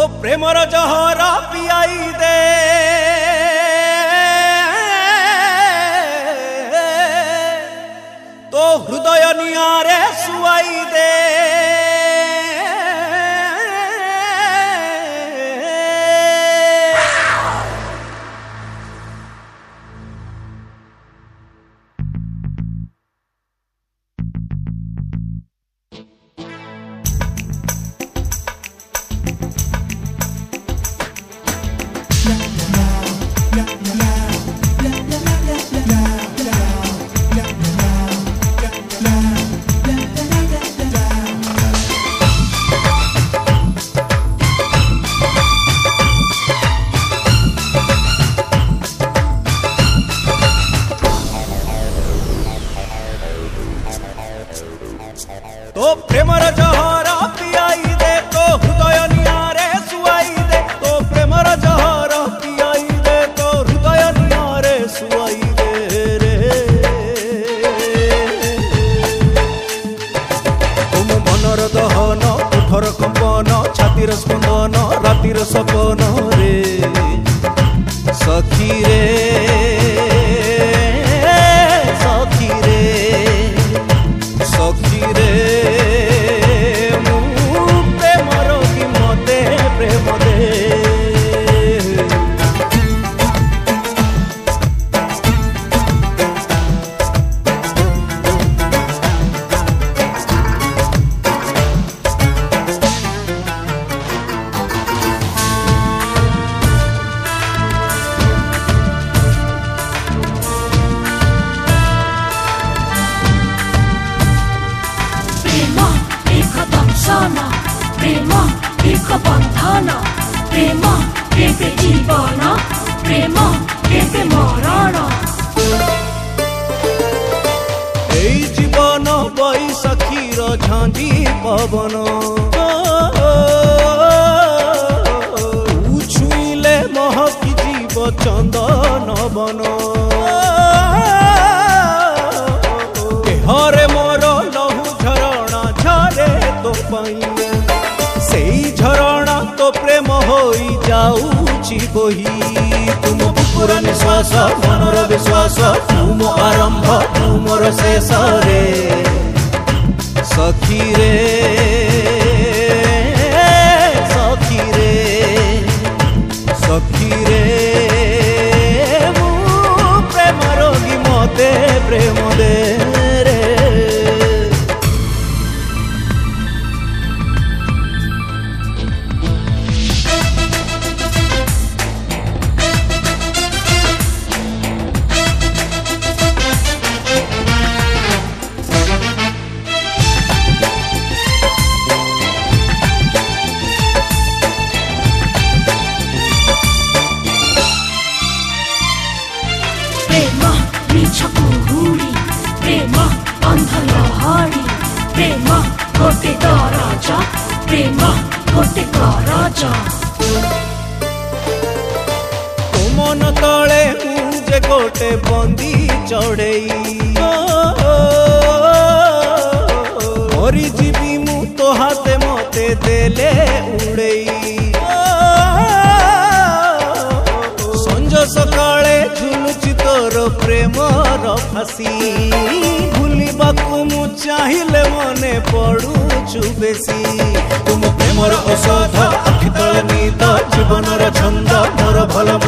Premiere Zahra पियाई दे तो हृदय नियारे सुआई दे तो प्रेमर जहरा पियाई दे तो हृदय नियारे सुआई दे तो प्रेमर जहरा पियाई दे तो हृदय नियारे सुआई दे रे तुम मनर दहन उठर कंपन छातिर स्पंदन रातिर सपन रे सखी रे सखी रे सखी रे प्रेमर की मते प्रेम दे प्रेम एक बंधन प्रेम केबे जीवन प्रेम केबे मरण এই জীবন বৈশাখীর ঝাঁঝি পবন ছুঁইলে মহকি জীব চন্দন বন হরে মোর লহু ঝরଣା ঝরে তো পাই সেই ঝরଣା তো প্রেম হই যাউছি বহি তুম বুকুর নিশ্বাস মনর বিশ্বাস তুম আরম্ভ তুমর শেষ রে সখী রে সখী রে সখী রে মু প্রেম রোগী মতে প্রেম দে রে प्रेम मिछ कुहुड़ी प्रेम अंध लहड़ी प्रेम गोटे दरज प्रेम गोटे करज मन तले मुझे गोटे बंदी चढ़ई मरी जीवी मु तो हाथे मते देले उड़ई संज सकाळे झुलुची तोर प्रेमर फासी भूलिबाकु मु चाहिले मने पड़ुछु बेसी तुम प्रेमर औषध आखि तले नीत जीवनर छंद मोर भल